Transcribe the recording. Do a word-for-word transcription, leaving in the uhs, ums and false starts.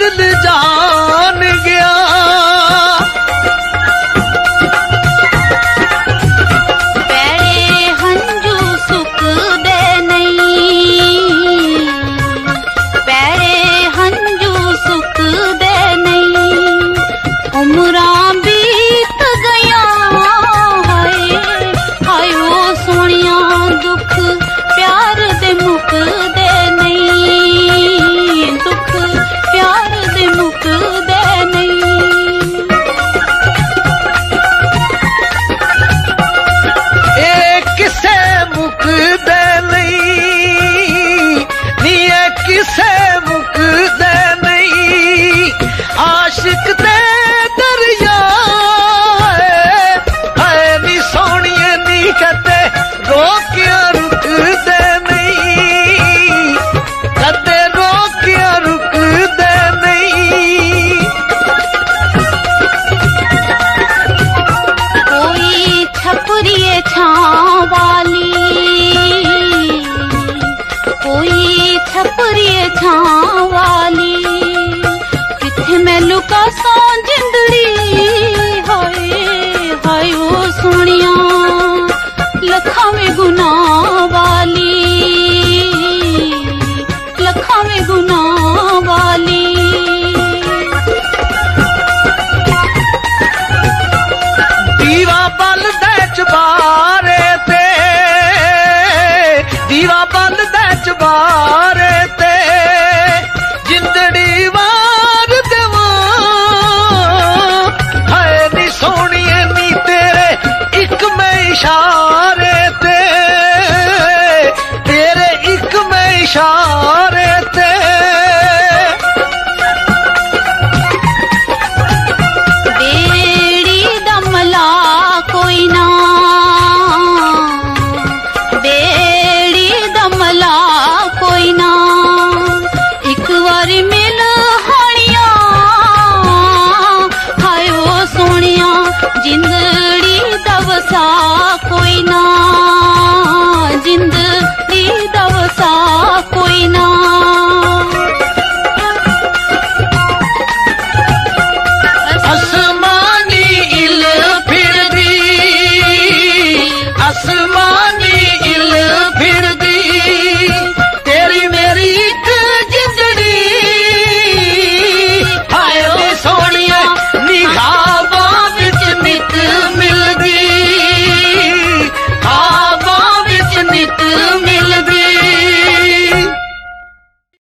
दिल जान गया। आशिक दे दरिया है नी सोनिए नी कदे रोकिया रुक दे नहीं, कदे रोकिया रुक दे नहीं। कोई छपरिए छां वाली, कोई छपरिए छां वाली, मैं लुका सौ जिंदड़ी हाय हाय ओ सोनिया लखा में गुनाह वाली, लखा में गुनाह वाली। दीवा बल दे चबारे ते, दीवा बल दे चबारे ते जिंदड़ी इशारे ते, तेरे एक में इशारे ते। बेड़ी दमला कोई ना, बेड़ी दमला कोई ना, एक बारी मिल हानिया हाय ओ सोनिया जिंदड़ी दवसा